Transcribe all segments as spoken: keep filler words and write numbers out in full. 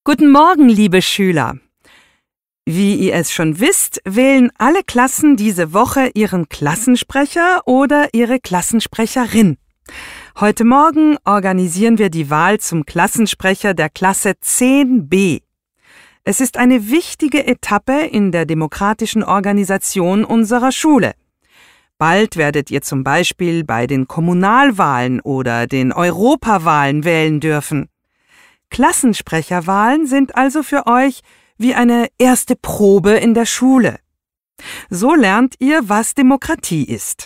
Guten Morgen, liebe Schüler! Wie ihr es schon wisst, wählen alle Klassen diese Woche ihren Klassensprecher oder ihre Klassensprecherin. Heute Morgen organisieren wir die Wahl zum Klassensprecher der Klasse zehn b. Es ist eine wichtige Etappe in der demokratischen Organisation unserer Schule. Bald werdet ihr zum Beispiel bei den Kommunalwahlen oder den Europawahlen wählen dürfen. Klassensprecherwahlen sind also für euch wie eine erste Probe in der Schule. So lernt ihr, was Demokratie ist.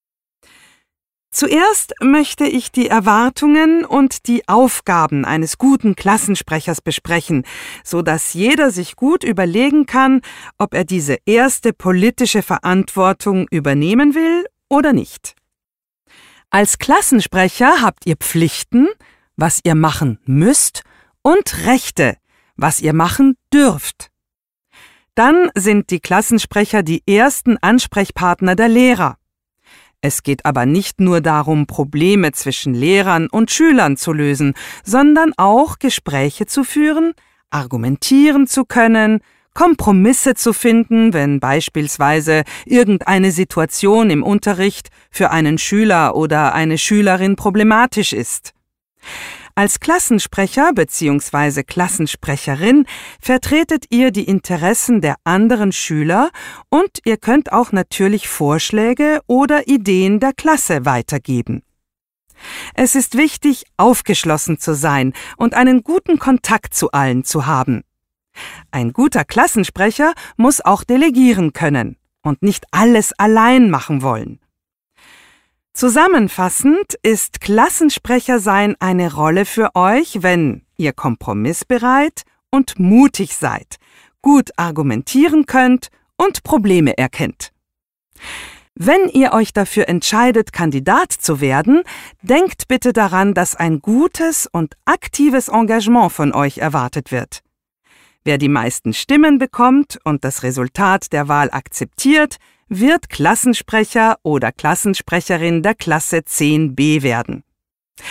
Zuerst möchte ich die Erwartungen und die Aufgaben eines guten Klassensprechers besprechen, so dass jeder sich gut überlegen kann, ob er diese erste politische Verantwortung übernehmen will oder nicht. Als Klassensprecher habt ihr Pflichten, was ihr machen müsst, und Rechte, was ihr machen dürft. Dann sind die Klassensprecher die ersten Ansprechpartner der Lehrer. Es geht aber nicht nur darum, Probleme zwischen Lehrern und Schülern zu lösen, sondern auch Gespräche zu führen, argumentieren zu können, Kompromisse zu finden, wenn beispielsweise irgendeine Situation im Unterricht für einen Schüler oder eine Schülerin problematisch ist. Als Klassensprecher bzw. Klassensprecherin vertretet ihr die Interessen der anderen Schüler und ihr könnt auch natürlich Vorschläge oder Ideen der Klasse weitergeben. Es ist wichtig, aufgeschlossen zu sein und einen guten Kontakt zu allen zu haben. Ein guter Klassensprecher muss auch delegieren können und nicht alles allein machen wollen. Zusammenfassend ist Klassensprecher sein eine Rolle für euch, wenn ihr kompromissbereit und mutig seid, gut argumentieren könnt und Probleme erkennt. Wenn ihr euch dafür entscheidet, Kandidat zu werden, denkt bitte daran, dass ein gutes und aktives Engagement von euch erwartet wird. Wer die meisten Stimmen bekommt und das Resultat der Wahl akzeptiert, wird Klassensprecher oder Klassensprecherin der Klasse zehn b werden.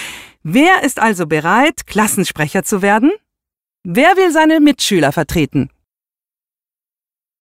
Wer ist also bereit, Klassensprecher zu werden? Wer will seine Mitschüler vertreten?